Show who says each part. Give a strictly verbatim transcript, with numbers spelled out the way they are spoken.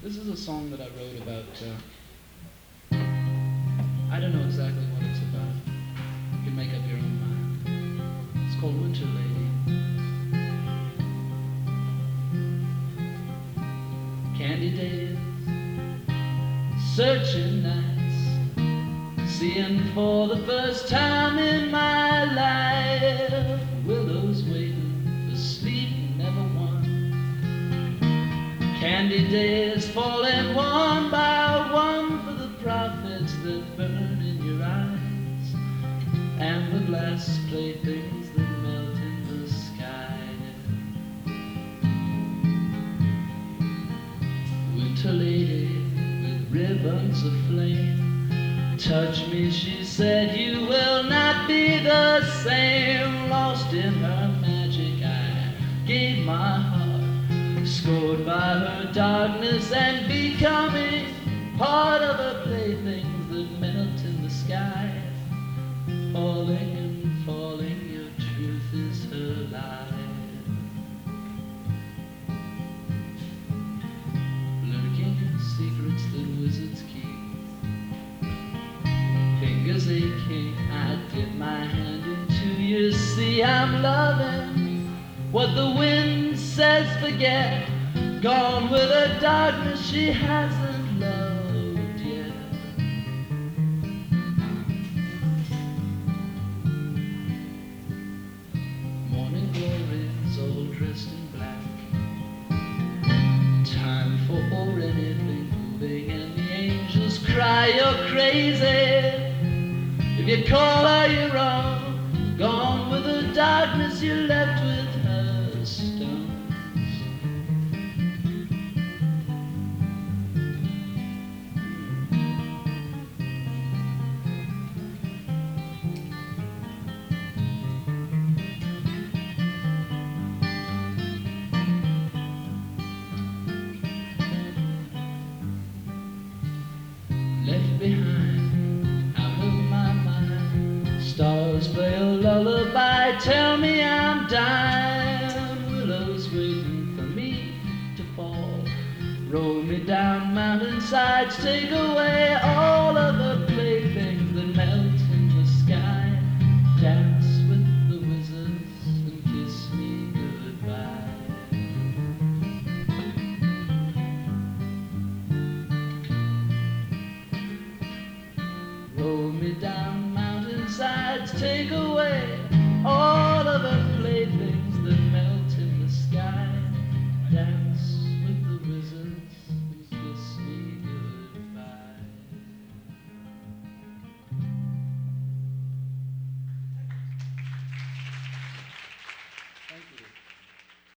Speaker 1: This is a song that I wrote about, uh, I don't know exactly what it's about. You can make up your own mind. It's called Winter Lady. Candy days, searching nights, seeing for the first time in my life, willows waiting for sleep, never one. Candy days falling one by one for the prophets that burn in your eyes, and the glass playthings that melt in the sky. Winter lady with ribbons of flame, touch me, she said, you will not be the same. Lost in her magic, I gave my heart, scored by her darkness and becoming part of her playthings that melt in the sky. Falling and falling, your truth is her lie. Lurking in secrets that wizards keep, fingers aching, I dip my hand into your sea. I'm loving what the wind says forget, gone with a darkness she hasn't loved yet. Morning glories all dressed in black, time for anything moving, and the angels cry you're crazy. If you call her you're wrong, gone with the darkness, you're left with her stones. Left behind, out of my mind, stars play a lullaby, tell me I'm dying. Willows waiting for me to fall, roll me down mountainsides, take away all of the playthings that melt in the sky. Dance with the wizards and kiss me goodbye. Roll me down mountainsides, take away